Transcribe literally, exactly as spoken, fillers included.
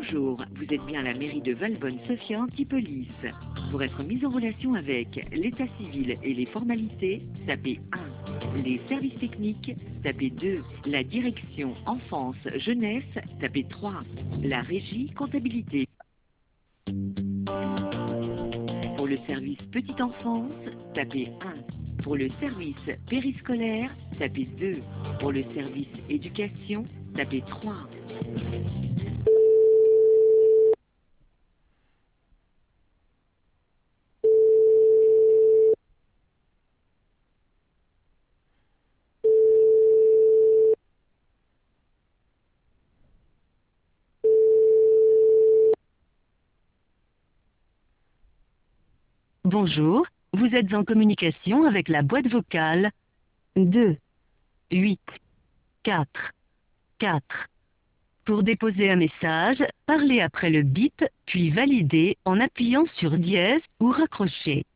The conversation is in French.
Bonjour, vous êtes bien à la mairie de Valbonne-Sophia Antipolis. Pour être mis en relation avec l'état civil et les formalités, tapez un. Les services techniques, tapez deux. La direction enfance-jeunesse, tapez trois. La régie comptabilité. Pour le service petite enfance, tapez un. Pour le service périscolaire, tapez deux. Pour le service éducation, tapez trois. Bonjour, vous êtes en communication avec la boîte vocale deux, huit, quatre, quatre. Pour déposer un message, parlez après le bip, puis validez en appuyant sur dièse ou raccrochez.